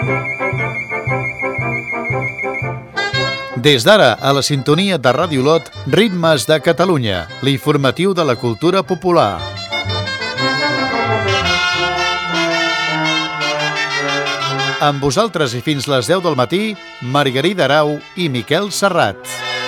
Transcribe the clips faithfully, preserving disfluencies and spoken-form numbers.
Des d'ara, a la sintonia de Ràdio Olot, Ritmes de Catalunya, l'informatiu de la cultura popular. Amb vosaltres i fins les deu del matí, Margarida Arau i Miquel Serrat.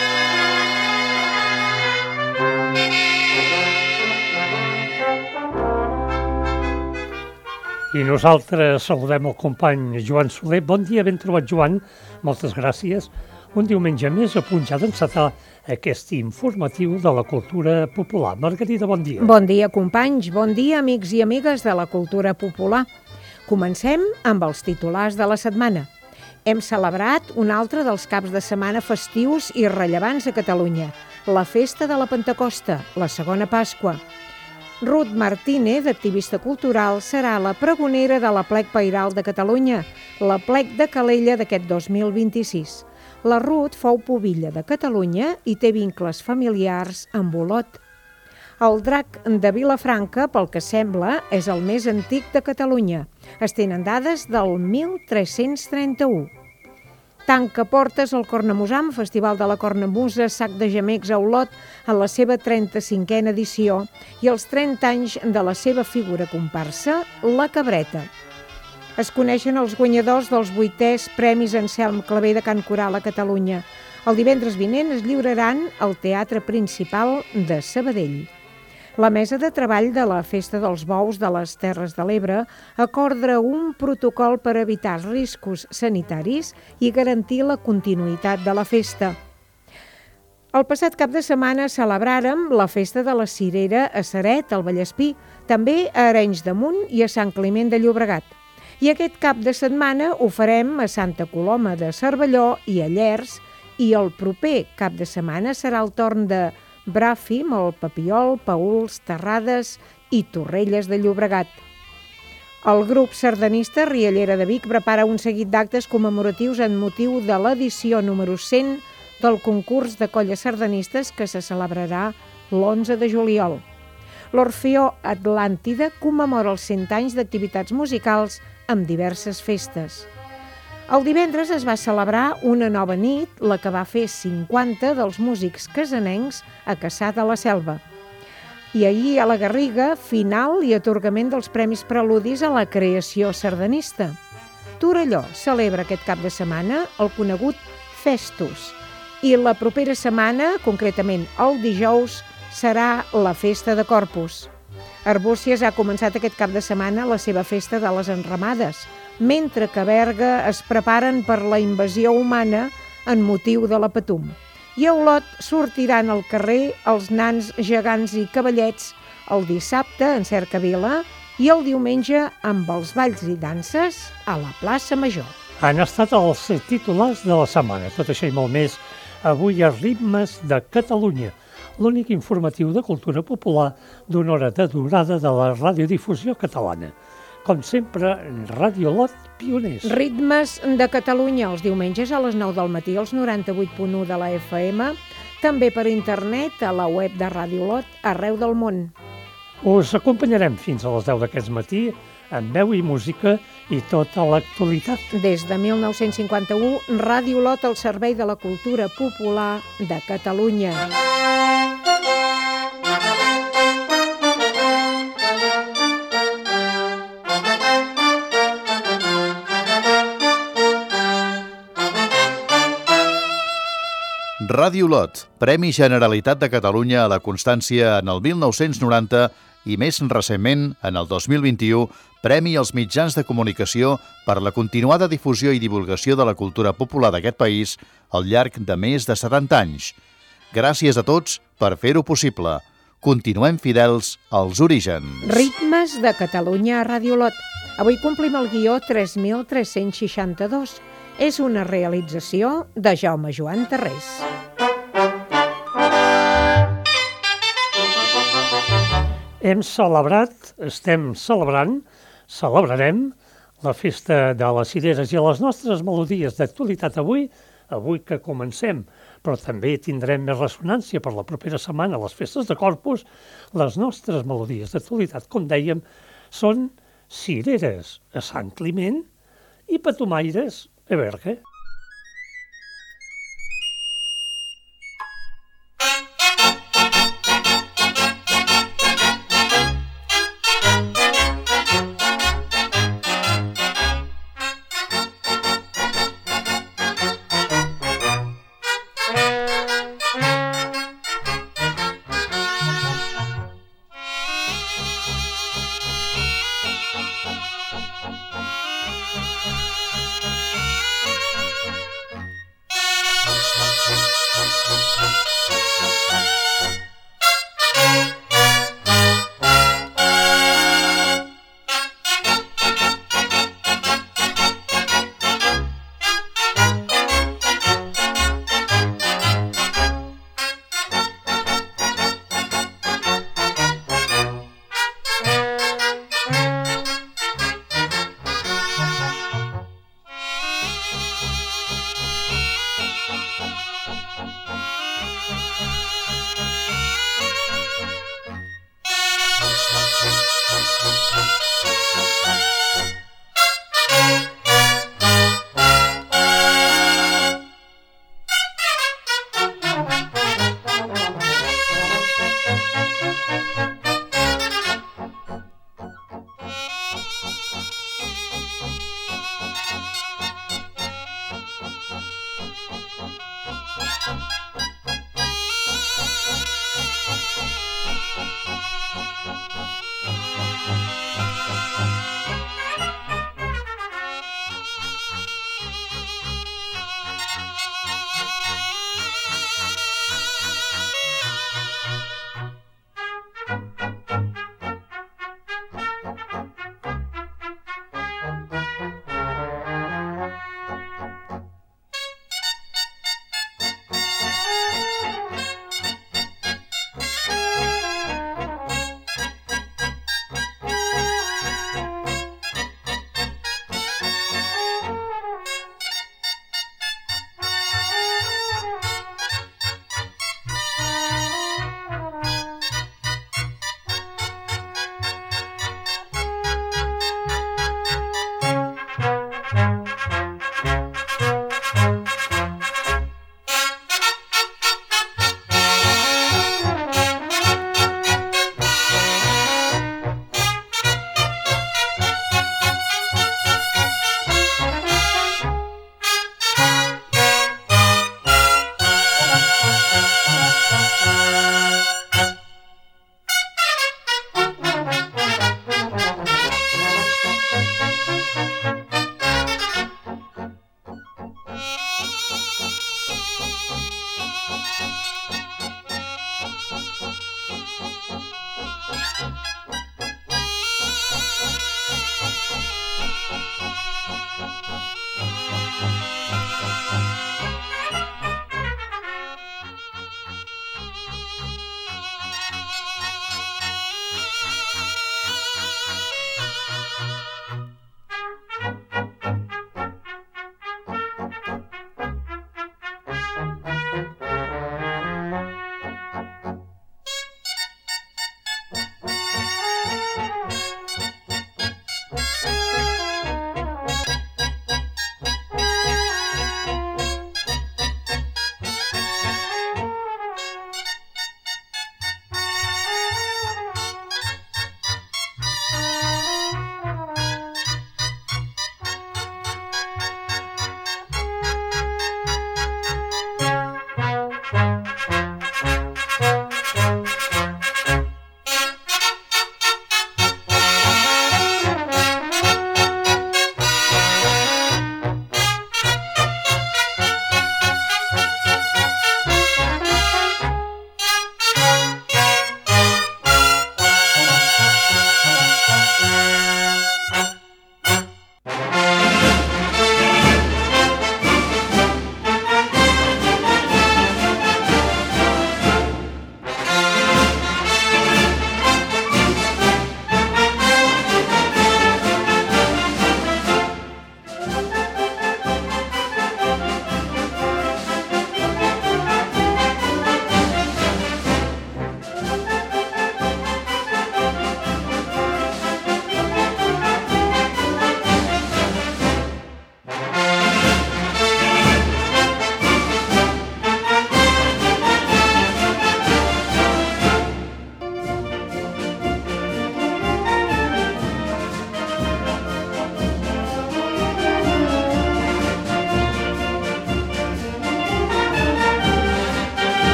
I nosaltres saludem el company Joan Soler. Bon dia, ben trobat, Joan. Moltes gràcies. Un diumenge més a punt ja d'encetar aquest informatiu de la cultura popular. Margarida, bon dia. Bon dia, companys. Bon dia, amics i amigues de la cultura popular. Comencem amb els titulars de la setmana. Hem celebrat un altre dels caps de setmana festius i rellevants a Catalunya, la Festa de la Pentecosta, la segona Pasqua. Ruth Martínez, activista cultural, serà la pregonera de la Plec Pairal de Catalunya, la Plec de Calella d'aquest dos mil vint-i-sis. La Ruth fou pubilla de Catalunya i té vincles familiars amb Olot. El drac de Vilafranca, pel que sembla, és el més antic de Catalunya. Es tenen dades del mil tres-cents trenta-u. Tanca portes el Cornamusam, Festival de la Cornamusa, Sac de Gemecs a Olot, en la seva trenta-cinquena edició i els trenta anys de la seva figura comparsa, la Cabreta. Es coneixen els guanyadors dels vuitès Premis Anselm Clavé de Can Coral a Catalunya. El divendres vinent es lliuraran al Teatre Principal de Sabadell. La mesa de treball de la Festa dels Bous de les Terres de l'Ebre acorda un protocol per evitar riscos sanitaris i garantir la continuïtat de la festa. El passat cap de setmana celebràrem la Festa de la Cirera a Ceret, al Vallespí, també a Arenys de Munt i a Sant Climent de Llobregat. I aquest cap de setmana ho farem a Santa Coloma de Cervelló i a Llers, i el proper cap de setmana serà el torn de Bràfim, el Papiol, Paüls, Terrades i Torrelles de Llobregat. El grup sardanista Riallera de Vic prepara un seguit d'actes commemoratius en motiu de l'edició número cent del concurs de colles sardanistes que se celebrarà l'onze de juliol. L'Orfeó Atlàntida commemora els cent anys d'activitats musicals amb diverses festes. El divendres es va celebrar una nova nit, la que va fer cinquanta dels músics casanencs a Cassà de la Selva. I ahir a la Garriga, final i atorgament dels Premis Preludis a la creació sardanista. Torelló celebra aquest cap de setmana el conegut Festus i la propera setmana, concretament el dijous, serà la Festa de Corpus. Arbúcies ha començat aquest cap de setmana la seva Festa de les Enramades, mentre que a Berga es preparen per la invasió humana en motiu de la Patum. I a Olot sortiran al carrer els nans, gegants i cavallets el dissabte en Cercavila i el diumenge amb els balls i danses a la plaça Major. Han estat els titulars de la setmana, tot això i molt més, avui a Ritmes de Catalunya, l'únic informatiu de cultura popular d'una hora de durada de la radiodifusió catalana. Com sempre, Ràdio Olot, pioners. Ritmes de Catalunya, els diumenges a les nou del matí, als noranta-vuit punt u de la F M, també per internet, a la web de Ràdio Olot, arreu del món. Us acompanyarem fins a les deu d'aquest matí, amb veu i música i tota l'actualitat. Des de mil nou-cents cinquanta-u, Ràdio Olot al servei de la cultura popular de Catalunya. Ràdio Olot, Premi Generalitat de Catalunya a la Constància en el mil nou-cents noranta i més recentment, en el dos mil vint-i-u, Premi als mitjans de comunicació per la continuada difusió i divulgació de la cultura popular d'aquest país al llarg de més de setanta anys. Gràcies a tots per fer-ho possible. Continuem fidels als orígens. Ritmes de Catalunya a Ràdio Olot. Avui complim el guió tres mil tres-cents seixanta-dos. És una realització de Jaume Joan Tarrés. Hem celebrat, estem celebrant, celebrarem la Festa de les Cireres i les nostres melodies d'actualitat avui, avui que comencem, però també tindrem més ressonància per la propera setmana, les festes de Corpus. Les nostres melodies d'actualitat, com dèiem, són cireres a Sant Climent i petomaires, a veure.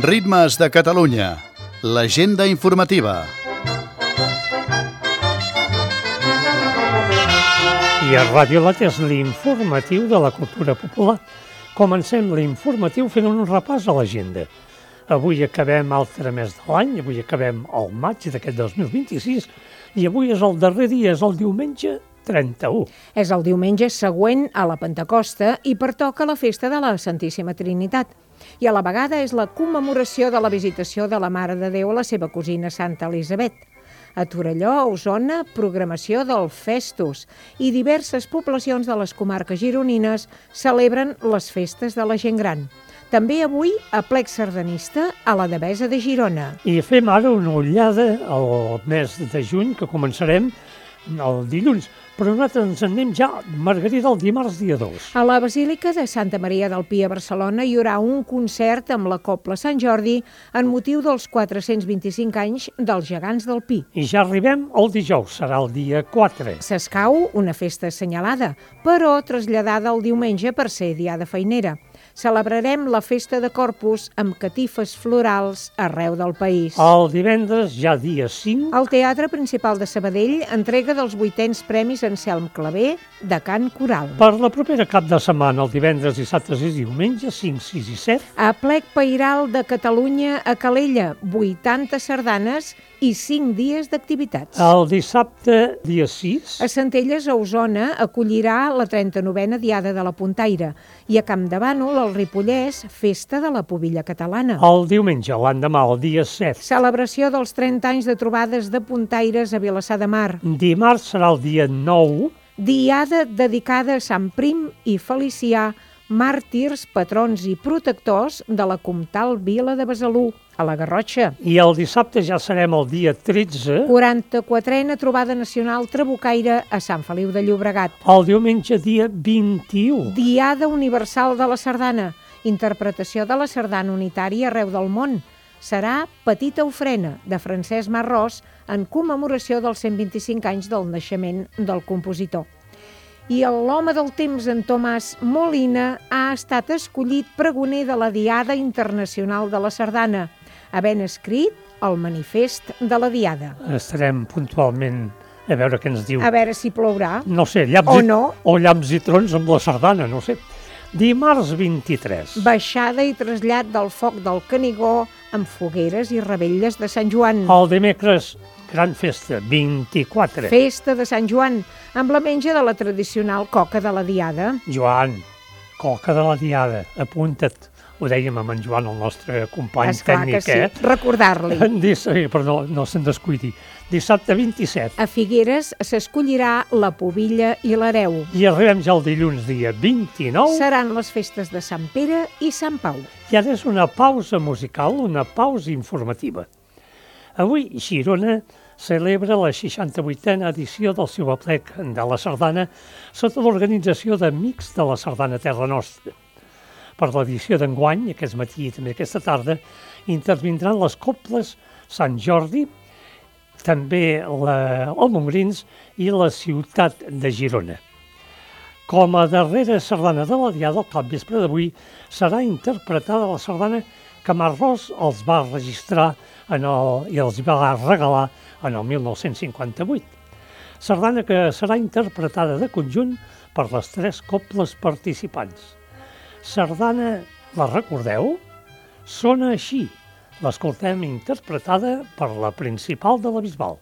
Ritmes de Catalunya, l'agenda informativa. I a Ràdio Lat és l'informatiu de la cultura popular. Comencem l'informatiu fent un repàs a l'agenda. Avui acabem altre mes de l'any, avui acabem el maig d'aquest dos mil vint-i-sis i avui és el darrer dia, és el diumenge trenta-u. És el diumenge següent a la Pentecosta i pertoca la festa de la Santíssima Trinitat. I a la vegada és la commemoració de la visitació de la Mare de Déu a la seva cosina Santa Elisabet. A Torelló, a Osona, programació del Festus i diverses poblacions de les comarques gironines celebren les festes de la gent gran. També avui, a plec sardanista, a la Devesa de Girona. I fem ara una ullada al mes de juny, que començarem el dilluns, però nosaltres ens en anem ja, Margarida, el dimarts dia dos. A la Basílica de Santa Maria del Pi a Barcelona hi haurà un concert amb la Cobla Sant Jordi en motiu dels quatre-cents vint-i-cinc anys dels Gegants del Pi. I ja arribem al dijous, serà el dia quatre. S'escau, una festa assenyalada, però traslladada al diumenge per ser diada feinera. Celebrarem la festa de Corpus amb catifes florals arreu del país. El divendres, ja dia cinc... El Teatre Principal de Sabadell entrega dels vuitens Premis Anselm Clavé de cant coral. Per la propera cap de setmana, el divendres, dissabtes i diumenge, cinc, sis i set... A plec pairal de Catalunya a Calella, vuitanta sardanes i cinc dies d'activitats. El dissabte, dia sis... A Centelles, a Osona, acollirà la trenta-novena Diada de la Puntaire i a Campdevànol, al Ripollès, Festa de la Pubilla Catalana. El diumenge, l'endemà, el dia set... Celebració dels trenta anys de trobades de puntaires a Vilassar de Mar. Dimarts serà el dia nou... Diada dedicada a Sant Prim i Felicià, màrtirs, patrons i protectors de la comtal vila de Besalú, a la Garrotxa. I el dissabte ja serem el dia tretze... quaranta-quatrena trobada nacional trabucaire a Sant Feliu de Llobregat. El diumenge, dia vint-i-u... Diada Universal de la Sardana, interpretació de la sardana unitària arreu del món. Serà Petita Ofrena, de Francesc Marrós, en commemoració dels cent vint-i-cinc anys del naixement del compositor. I l'home del temps, en Tomàs Molina, ha estat escollit pregoner de la Diada Internacional de la Sardana, havent escrit el manifest de la Diada. Estarem puntualment a veure què ens diu. A veure si plourà. No sé, llamps, o, i, no. o llamps i trons amb la sardana, no sé. Dimarts vint-i-tres. Baixada i trasllat del foc del Canigó amb fogueres i revetlles de Sant Joan. El dimecres, gran festa, vint-i-quatre. Festa de Sant Joan, amb la menja de la tradicional coca de la Diada. Joan, coca de la Diada, apunta't. Ho dèiem amb en Joan, el nostre company Esclar tècnic, que sí. eh? Recordar-li. Sí, però no, no se'n descuidi. Dissabte vint-i-set. A Figueres s'escollirà la Pubilla i l'Hereu. I arribem ja el dilluns, dia vint-i-nou. Seran les festes de Sant Pere i Sant Pau. I ara és una pausa musical, una pausa informativa. Avui, Girona celebra la seixanta-vuitena edició del seu aplec de la sardana sota l'organització d'Amics de la Sardana Terra Nostra. Per l'edició d'enguany, aquest matí i també aquesta tarda, intervindran les Cobles Sant Jordi, també la, el Montgrins i la ciutat de Girona. Com a darrera sardana de la Diada, el capvespre d'avui serà interpretada la sardana que Marrós els va registrar en el, i els va regalar en el mil nou-cents cinquanta-vuit. Sardana que serà interpretada de conjunt per les tres cobles participants. Sardana, la recordeu? Sona així. L'escoltem interpretada per la principal de la Bisbal.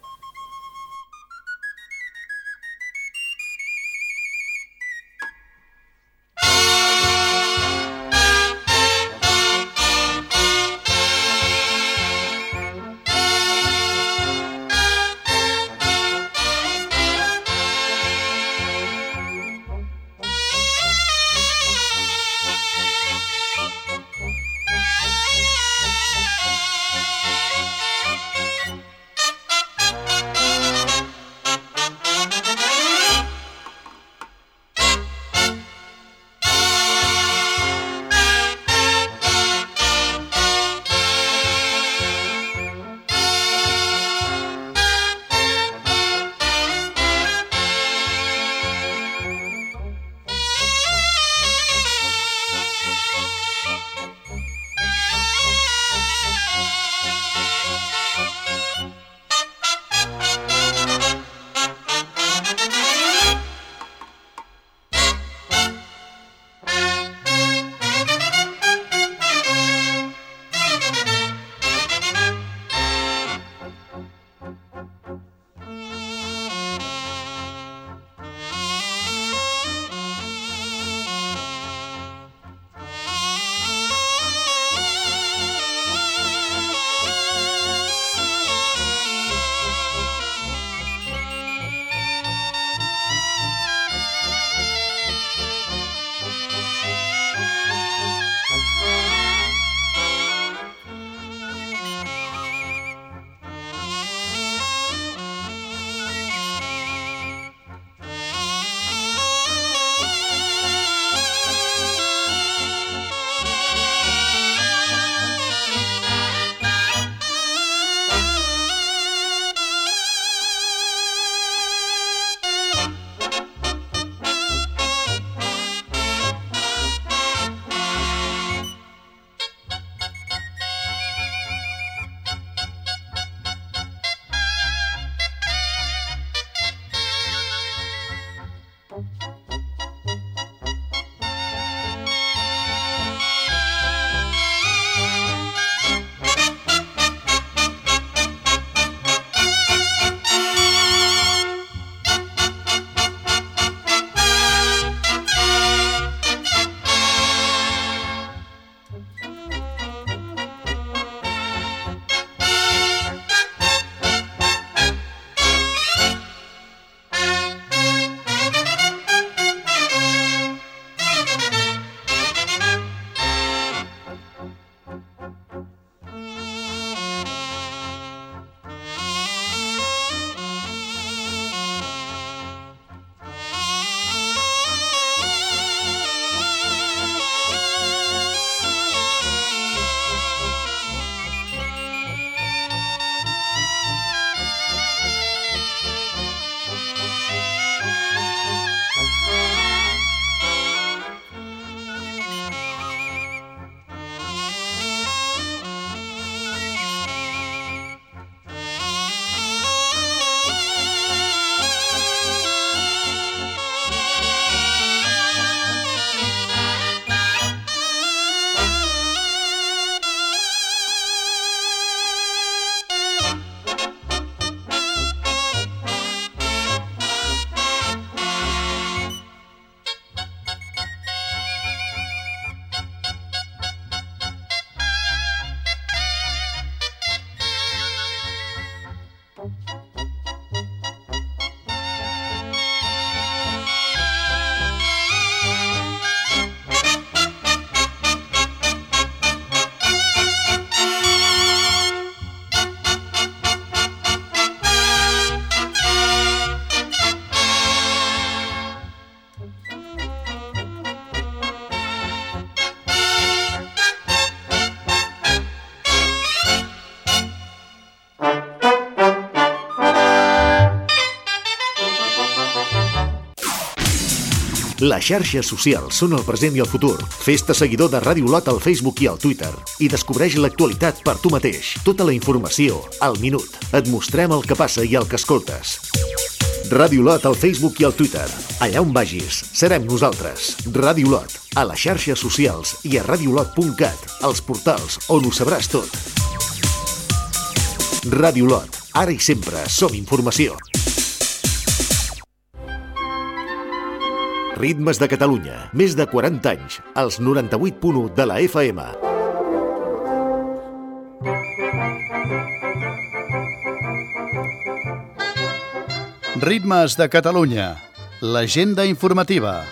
Les xarxes socials són el present i el futur. Fes-te seguidor de Ràdio Olot al Facebook i al Twitter i descobreix l'actualitat per tu mateix. Tota la informació, al minut. Et mostrem el que passa i el que escoltes. Ràdio Olot al Facebook i al Twitter. Allà on vagis, serem nosaltres. Ràdio Olot, a les xarxes socials i a radiolot punt cat, als portals on ho sabràs tot. Ràdio Olot, ara i sempre som informació. Ritmes de Catalunya, més de quaranta anys, als noranta-vuit punt u de la F M. Ritmes de Catalunya, l'agenda informativa.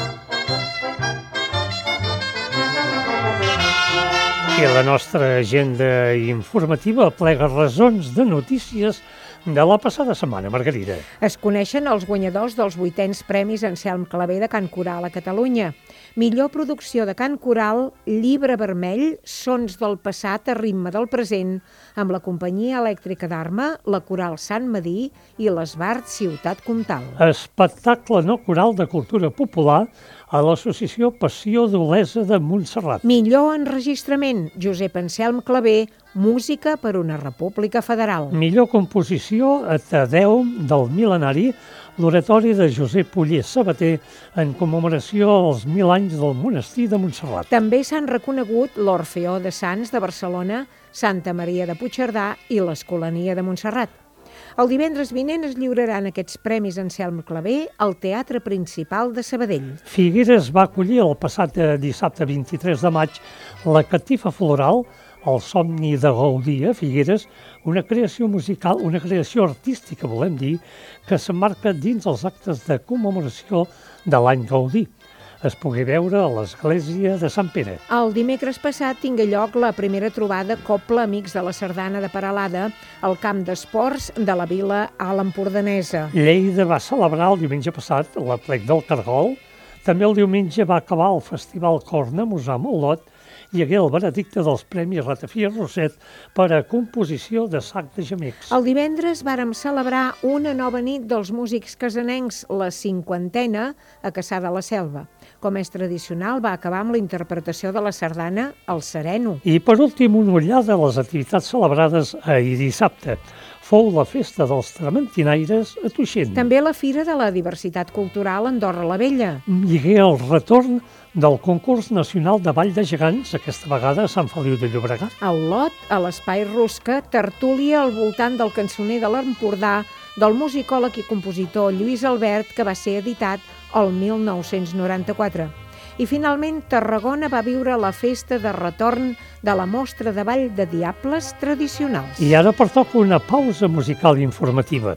I la nostra agenda informativa plega resons de notícies de la passada setmana, Margarida. Es coneixen els guanyadors dels vuitens Premis Anselm Clavé de Cant Coral a Catalunya. Millor producció de cant coral, Llibre Vermell, Sons del passat a ritme del present, amb la Companyia Elèctrica d'Arma, la Coral Sant Madí i l'Esbart Ciutat Comtal. Espectacle no coral de cultura popular a l'Associació Passió d'Olesa de Montserrat. Millor enregistrament, Josep Anselm Clavé, Música per una República Federal. Millor composició, a Tadeu del Mil·lenari, l'oratori de Josep Oller Sabater en commemoració als mil anys del monestir de Montserrat. També s'han reconegut l'Orfeó de Sants de Barcelona, Santa Maria de Puigcerdà i l'Escolania de Montserrat. El divendres vinent es lliuraran aquests Premis Anselm Clavé al Teatre Principal de Sabadell. Figueres va acollir el passat dissabte vint-i-tres de maig la Catifa Floral, El somni de Gaudí a Figueres, una creació musical, una creació artística, volem dir, que s'emmarca dins els actes de commemoració de l'any Gaudí. Es pugui veure a l'església de Sant Pere. El dimecres passat tingué lloc la primera trobada Copla Amics de la Sardana de Peralada al camp d'esports de la vila alt empordanesa. Lleida va celebrar el diumenge passat l'Aplec del Cargol. També el diumenge va acabar el Festival Cornamusà a Olot. Hi hagué el veredicte dels Premis Ratafia Roset per a composició de Sac de Gemecs. El divendres vàrem celebrar una nova nit dels músics casanencs, la cinquantena, a Cassà de la Selva. Com és tradicional, va acabar amb la interpretació de la sardana El Sereno. I per últim, una ullada a les activitats celebrades ahir dissabte. Fou la festa dels trementinaires a Tuixén. També la Fira de la Diversitat Cultural Andorra la Vella. Hi hagué el retorn del concurs nacional de Ball de Gegants, aquesta vegada a Sant Feliu de Llobregat. A Olot, a l'Espai Rusca, tertúlia al voltant del cançoner de l'Empordà del musicòleg i compositor Lluís Albert, que va ser editat el mil nou-cents noranta-quatre. I finalment, Tarragona va viure la festa de retorn de la mostra de ball de diables tradicionals. I ara pertoca una pausa musical informativa.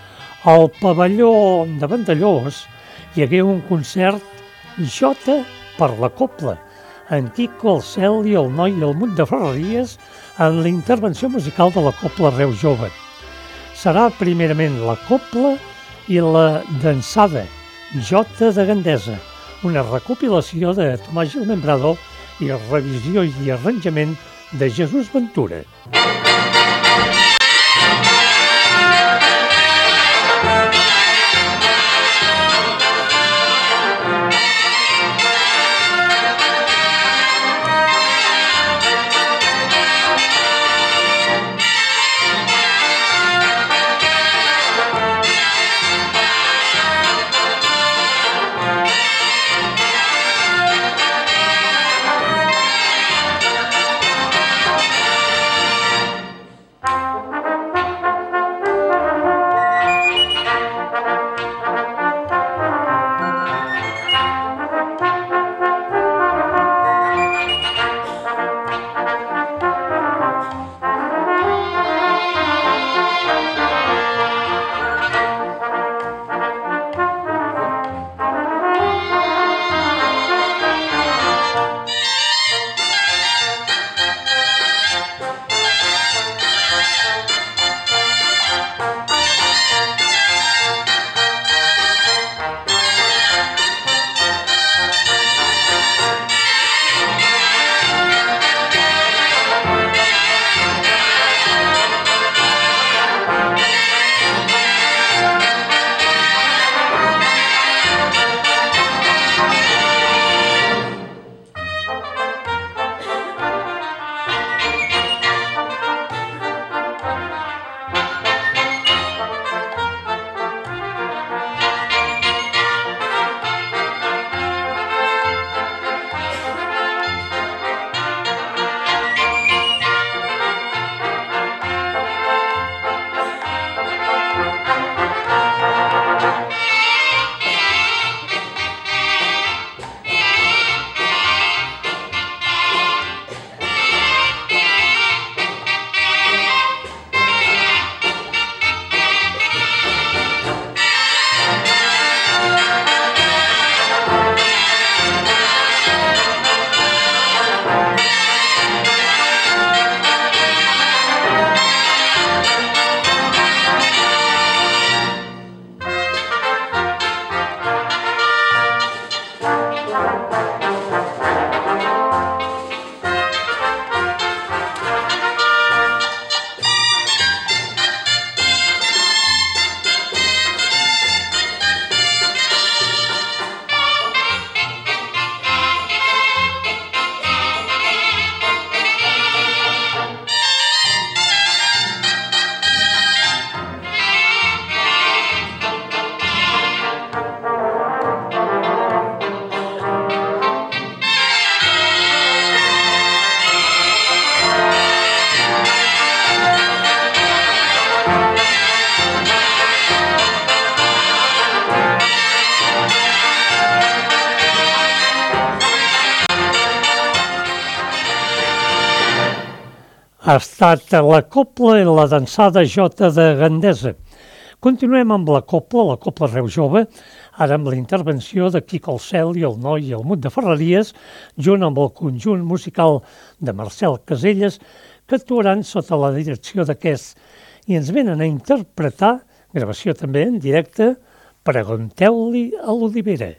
Al pavelló de Vandellós hi hagué un concert Jota per la Copla, en Quico, el Cel i el Noi i el Munt de Ferreries en la intervenció musical de la Copla Reus Jove. Serà primerament la Copla i la dansada Jota de Gandesa, una recopilació de Tomàs Gil Membrador i revisió i arranjament de Jesús Ventura. ha estat la copla i la dansada Jota de Gandesa. Continuem amb la copla, la copla Reu Jove, ara amb la intervenció de Quico el Cel i el Noi i el Mut de Ferreries, junt amb el conjunt musical de Marcel Caselles, que actuaran sota la direcció d'aquest i ens venen a interpretar, gravació també en directe, Pregunteu-li a l'Olivera.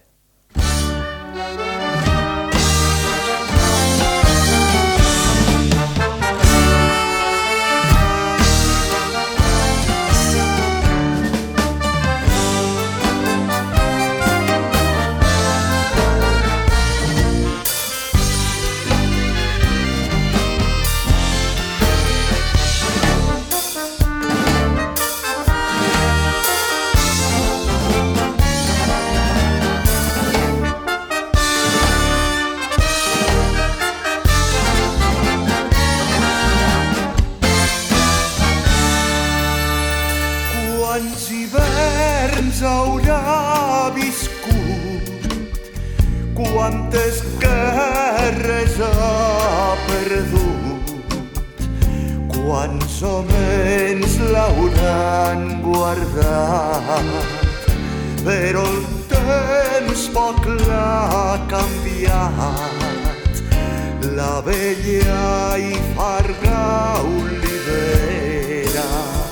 Quantes guerres ha perdut, quants homes l'hauran guardat, però el temps poc l'ha canviat, la vella i farga olivera.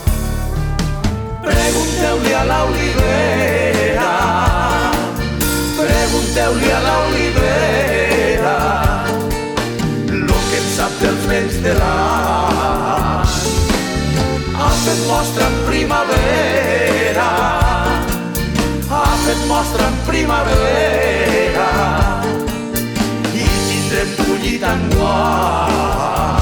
Pregunteu-li a l'olivera, pregunteu-li a l'olivera lo que en sap dels vents de l'any. Ha fet mostra en primavera, ha fet mostra en primavera i tindrem collit enguany.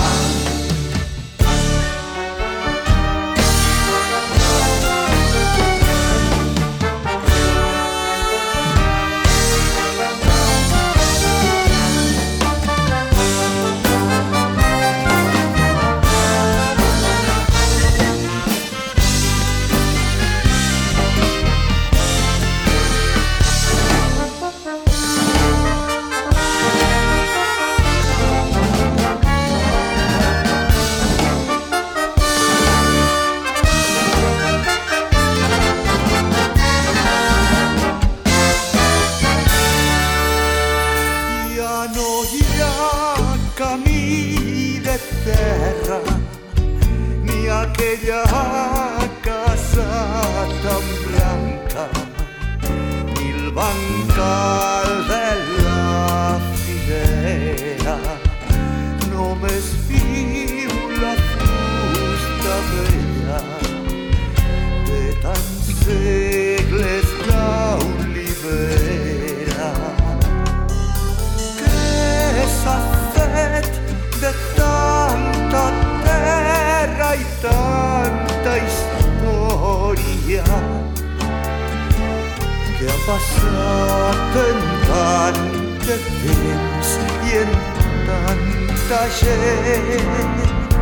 Aquella casa tan blanca, ni el bancal de la figuera, només viu la fusta vella de tants segles d'olivera. Què s'ha fet de tanta terra i tanta història que ha passat en tant de temps i en tanta gent?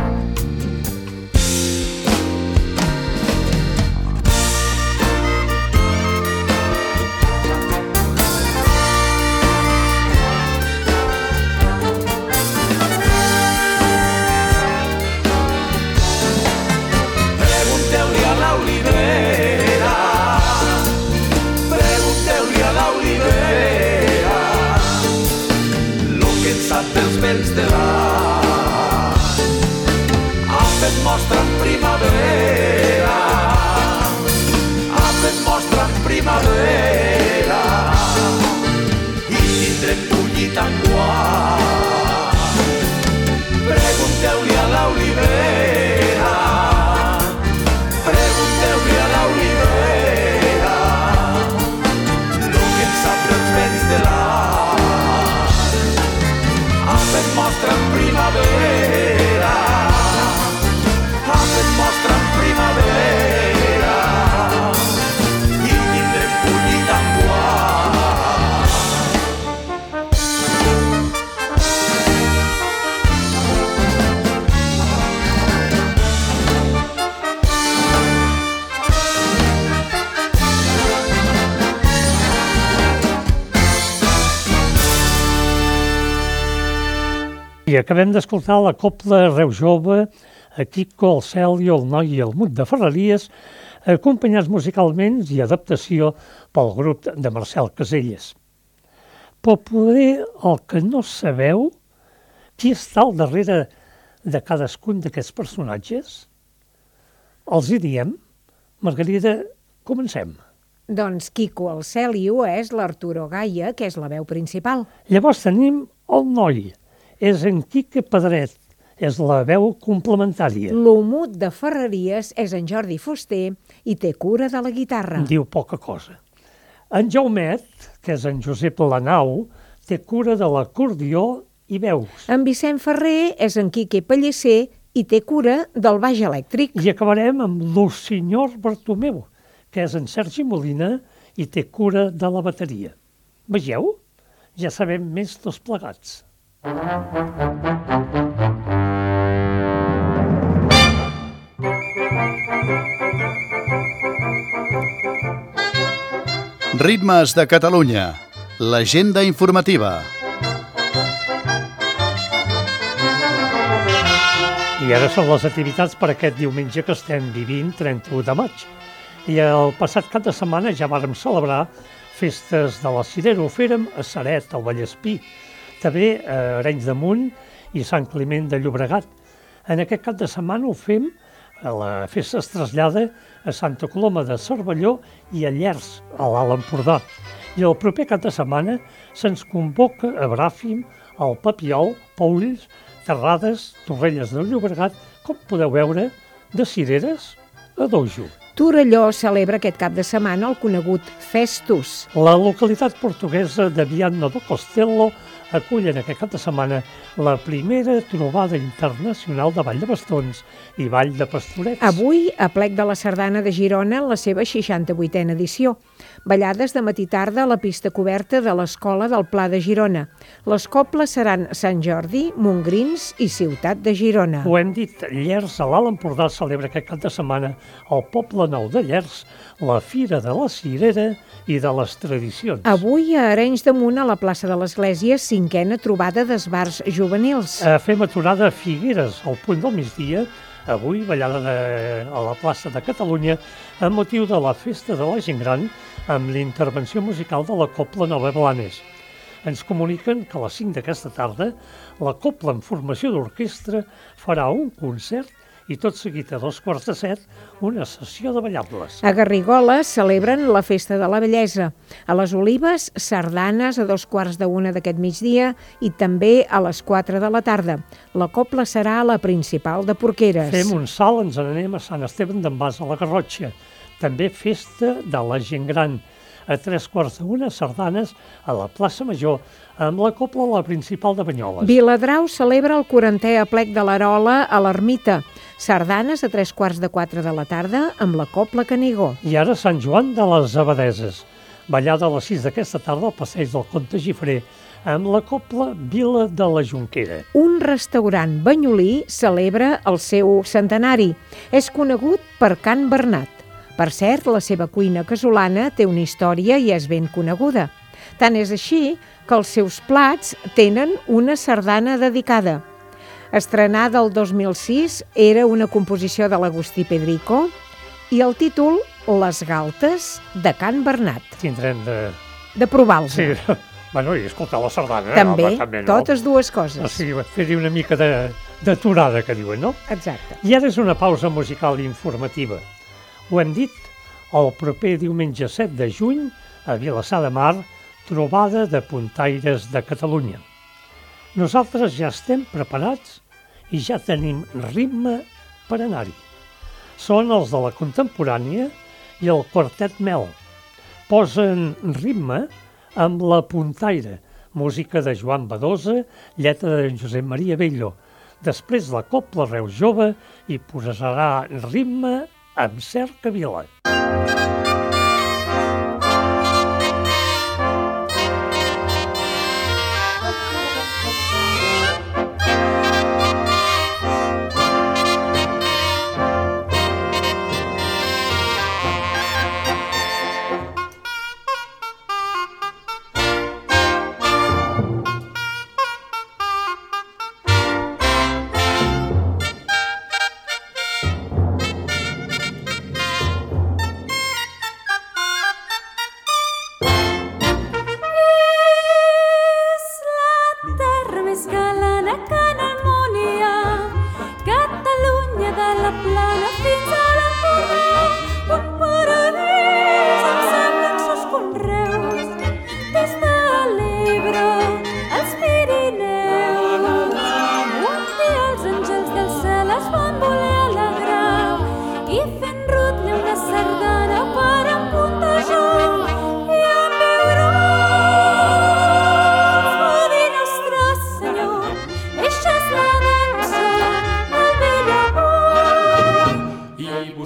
Dels vents de l'any ha fet mostra en primavera, ha fet mostra en primavera i tindrem collit enguany. Pregunteu-li a l'olivera, pregunteu-li a l'olivera lo que en sap dels vents de l'any. Ha fet mostra en primavera, ha fet mostra en primavera i tindrem collit enguany. I acabem d'escoltar la copla Reu Jove, a Quico, el Celio, el Noi i el Mut de Ferreries, acompanyats musicalment i adaptació pel grup de Marcel Caselles. Però poder el que no sabeu, qui està al darrere de cadascun d'aquests personatges? Els hi diem. Margarida, comencem. Doncs Quico el Celio és l'Arturo Gaia, que és la veu principal. Llavors tenim el Noi, és en Quique Pedret, és la veu complementària. L'Umut de Ferreries és en Jordi Fuster i té cura de la guitarra. Diu poca cosa. En Jaumet, que és en Josep Lanau, té cura de l'acordió i veus. En Vicent Ferrer és en Quique Pellicer i té cura del baix elèctric. I acabarem amb l'Senyor Bartomeu, que és en Sergi Molina i té cura de la bateria. Vegeu? Ja sabem més tots plegats. Ritmes de Catalunya. L'agenda informativa. I ara són les activitats per aquest diumenge que estem vivint, trenta-u de maig. I el passat cap de setmana ja vàrem celebrar festes de la Cirera. Ho fèrem a Ceret, al Vallespí, també a Arenys de Munt i Sant Climent de Llobregat. En aquest cap de setmana ho fem, la festa es trasllada a Santa Coloma de Cervelló i a Llers, a l'Alt Empordà. I el proper cap de setmana se'ns convoca a Bràfim, al Papiol, Paülls, Terrades, Torrelles de Llobregat, com podeu veure, de cireres a dojo. Torelló celebra aquest cap de setmana el conegut Festus. La localitat portuguesa de Viana do Castelo acull en aquest cap de setmana la primera trobada internacional de ball de bastons i ball de pastorets. Avui, a plec de la Sardana de Girona, en la seva seixanta-vuitena edició. Ballades de matí tarda a la pista coberta de l'Escola del Pla de Girona. Les cobles seran Sant Jordi, Montgrins i Ciutat de Girona. Ho hem dit, Llers, a l'Alt Empordà, celebra aquest cap de setmana al Poble Nou de Llers, la Fira de la Cirera i de les Tradicions. Avui, a Arenys de Munt, a la plaça de l'Església, cinquena trobada d'esbars juvenils. Eh, fem aturada a Figueres, al punt del migdia, avui ballada de, a la plaça de Catalunya amb motiu de la Festa de la Gent Gran amb l'intervenció musical de la Copla Nova Blanes. Ens comuniquen que a les cinc d'aquesta tarda la Copla en formació d'orquestra farà un concert i tot seguit a dos quarts de set una sessió de ballables. A Garrigola celebren la Festa de la Bellesa. A les Olives, sardanes a dos quarts de una d'aquest migdia i també a les quatre de la tarda. La copla serà a la principal de Porqueres. Fem un salt, ens n'anem a Sant Esteban d'en Bas a la Garrotxa. També Festa de la Gent Gran. A tres quarts d'una, sardanes a la plaça Major, amb la copla a la principal de Banyoles. Viladrau celebra el quarantè aplec de l'Arola a l'Ermita. Sardanes a tres quarts de quatre de la tarda amb la copla Canigó. I ara Sant Joan de les Abadeses. Ballada a les sis d'aquesta tarda al passeig del Comte Gifré, amb la copla Vila de la Jonquera. Un restaurant banyolí celebra el seu centenari. És conegut per Can Bernat. Per cert, la seva cuina casolana té una història i és ben coneguda. Tant és així que els seus plats tenen una sardana dedicada. Estrenada el dos mil sis, era una composició de l'Agustí Pedrico i el títol Les galtes de Can Bernat. Tindrem de... De provar-los. Sí, bueno, i escoltar la sardana. També, home, també no. Totes dues coses. O sigui, fer-hi una mica de, d'aturada, que diuen, no? Exacte. I ara és una pausa musical informativa. Ho hem dit, el proper diumenge set de juny, a Vilassar de Mar, trobada de puntaires de Catalunya. Nosaltres ja estem preparats i ja tenim ritme per anar-hi. Són els de la contemporània i el quartet Mel. Posen ritme amb la puntaire, música de Joan Badosa, lletra de Josep Maria Bello. Després la copla Reu Jove i posarà ritme amb Cercavila.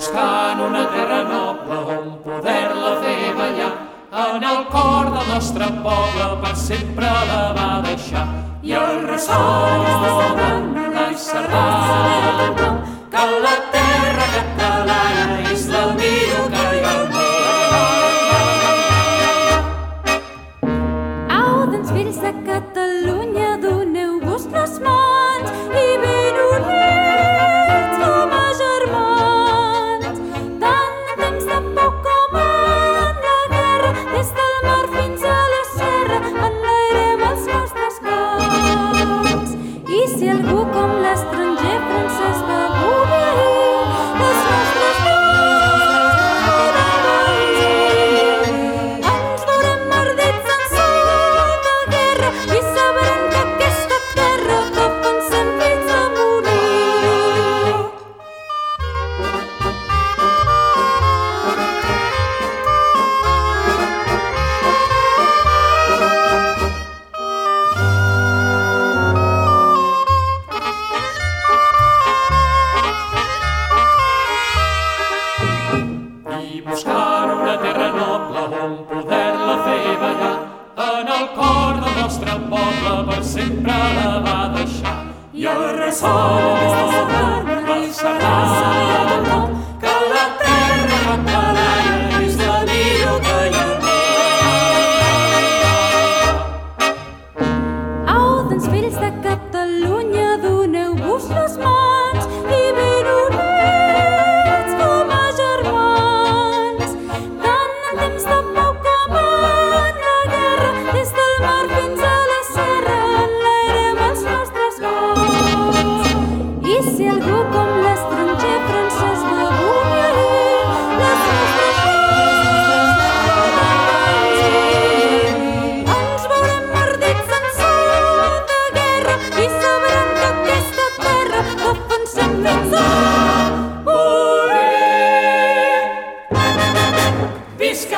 buscant una terra noble on poder-la fer ballar. En el cor del nostre poble per sempre la va deixar. I el ressò de sardana, que la terra catalana és la millor que hi ha al món. Au, doncs, fills de Catalunya, doneu-vos les mans i ben units com a germans. Tant temps de pau com en la guerra, des del mar fins a la serra, enlairem els nostres cors. I si algú com l'estranger francès va obeir, les nostres mans poden obeir. Ens veurem mordits en sol de guerra i sabrem que aquesta terra defensem fins a morir. I buscant una terra noble on poder-la fer ballar. En el cor del nostre poble per sempre la va deixar. I el ressò de sardana, que la terra catalana és la millor que hi ha al món. Au, doncs, fills de Catalunya, doneu-vos les mans i ben units com a germans. Tant en temps de pau com en la guerra, des del mar fins a la serra, enlairem els nostres cors. I si algú com l'estranger francès va obeir, les nostres mans poden obeir. Ens veurem mordits en sol de guerra i sabrem que aquesta terra defensem fins a morir. Visca!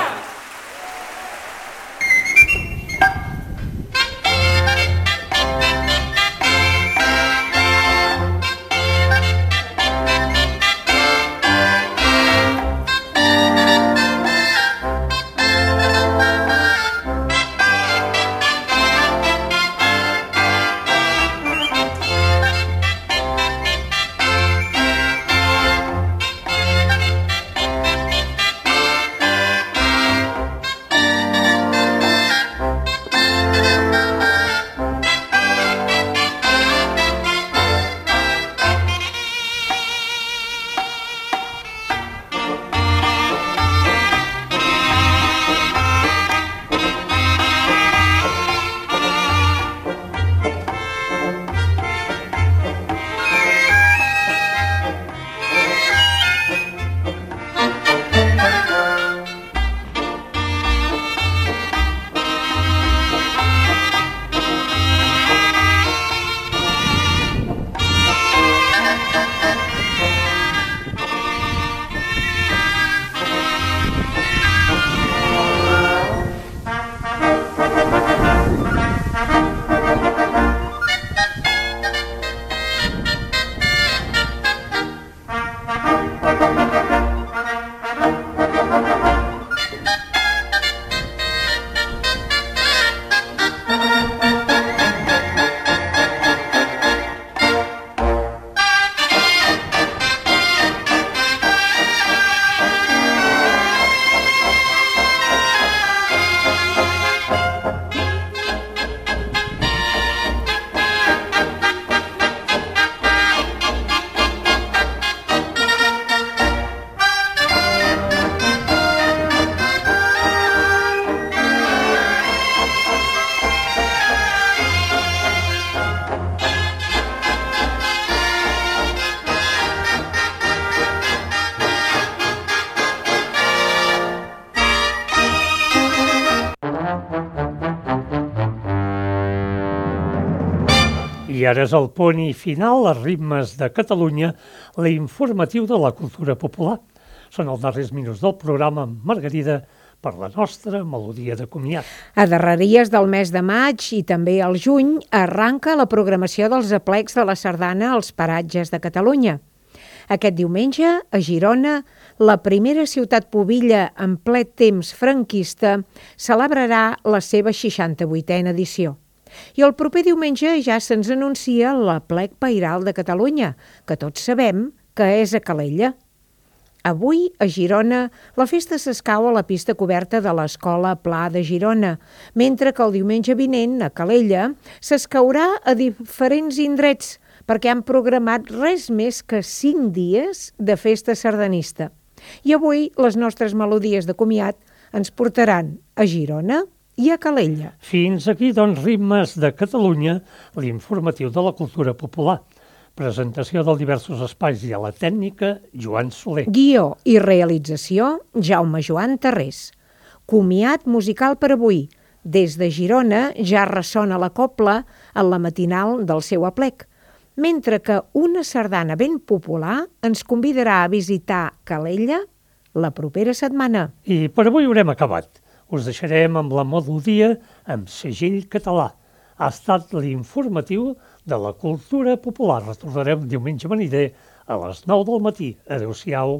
I ara és el punt i final, els ritmes de Catalunya, l'informatiu de la cultura popular. Són els darrers minuts del programa amb Margarida per la nostra melodia de comiat. A darreries del mes de maig i també al juny arranca la programació dels aplecs de la sardana als paratges de Catalunya. Aquest diumenge, a Girona, la primera ciutat pubilla en ple temps franquista celebrarà la seva seixanta-vuitena edició. I el proper diumenge ja se'ns anuncia l'Aplec Pairal de Catalunya, que tots sabem que és a Calella. Avui, a Girona, la festa s'escau a la pista coberta de l'Escola Pla de Girona, mentre que el diumenge vinent, a Calella, s'escaurà a diferents indrets, perquè han programat res més que cinc dies de festa sardanista. I avui les nostres melodies de comiat ens portaran a Girona i a Calella. Fins aquí, doncs, Ritmes de Catalunya, l'informatiu de la cultura popular. Presentació dels diversos espais i a la tècnica, Joan Soler. Guió i realització, Jaume Joan Tarrés. Comiat musical per avui. Des de Girona ja ressona la cobla en la matinal del seu aplec, mentre que una sardana ben popular ens convidarà a visitar Calella la propera setmana. I per avui haurem acabat. Us deixarem amb la melodia amb segell català. Ha estat l'informatiu de la cultura popular. Retornarem diumenge venider a les nou del matí. Adéu-siau.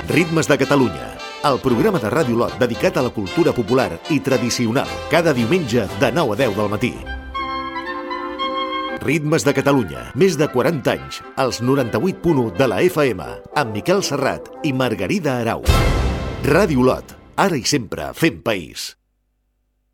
Ritmes de Catalunya, el programa de Ràdio Lot dedicat a la cultura popular i tradicional, cada diumenge de nou a deu del matí. Ritmes de Catalunya, més de quaranta anys, als noranta-vuit punt u de la F M, amb Miquel Serrat i Margarida Arau. Ràdio Lot, ara i sempre fent país.